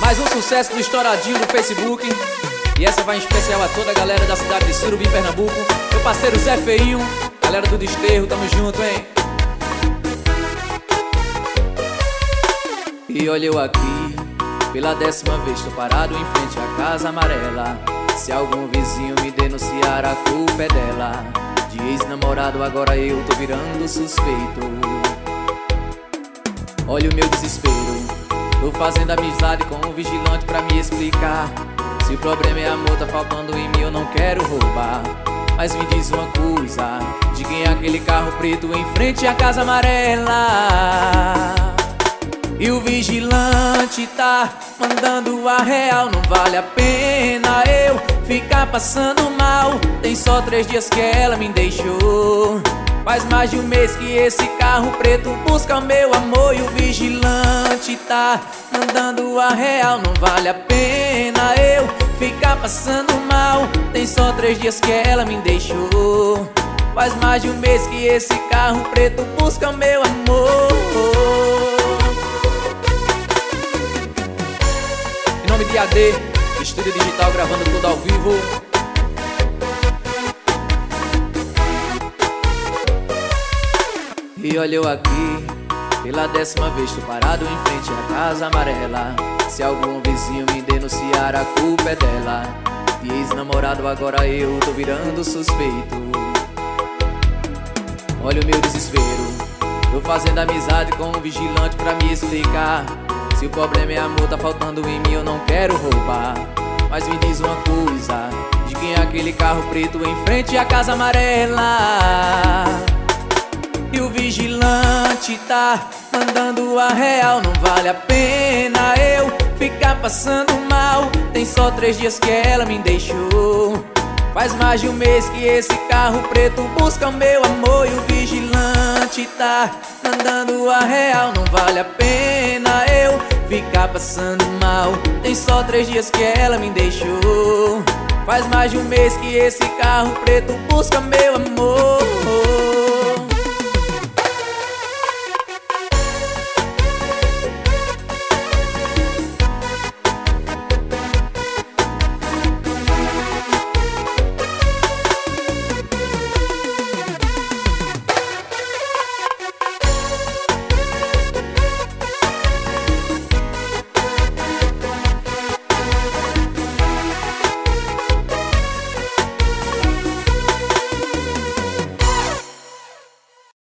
Mais um sucesso do Estouradinho do Facebook. E essa vai em especial a toda a galera da cidade de Surubim, Pernambuco. Meu parceiro Zé Feinho, galera do Desterro, tamo junto, hein? E olha eu aqui, pela 10ª vez tô parado em frente à Casa Amarela. Se algum vizinho me denunciar, a culpa é dela. De ex-namorado agora eu tô virando suspeito. Olha o meu desespero, tô fazendo amizade com um vigilante pra me explicar. Se o problema é amor, tá faltando em mim, eu não quero roubar. Mas me diz uma coisa, de quem é aquele carro preto em frente à Casa Amarela? E o vigilante tá mandando a real, não vale a pena eu ficar passando mal. Tem só 3 dias que ela me deixou. Faz mais de um mês que esse carro preto busca o meu amor. E o vigilante tá mandando a real, não vale a pena eu ficar passando mal. Tem só 3 dias que ela me deixou. Faz mais de um mês que esse carro preto busca o meu amor. Em nome de AD, Estúdio Digital, gravando tudo ao vivo. E olha eu aqui, pela 10ª vez tô parado em frente à Casa Amarela. Se algum vizinho me denunciar, a culpa é dela. De ex-namorado agora eu tô virando suspeito. Olha o meu desespero, tô fazendo amizade com um vigilante pra me explicar. Se o problema é amor, tá faltando em mim, eu não quero roubar. Mas me diz uma coisa, de quem é aquele carro preto em frente à Casa Amarela? E o vigilante tá mandando a real, não vale a pena eu ficar passando mal. Tem só 3 dias que ela me deixou. Faz mais de um mês que esse carro preto busca o meu amor. E o vigilante tá mandando a real, não vale a pena eu ficar passando mal. Tem só 3 dias que ela me deixou. Faz mais de um mês que esse carro preto busca meu amor.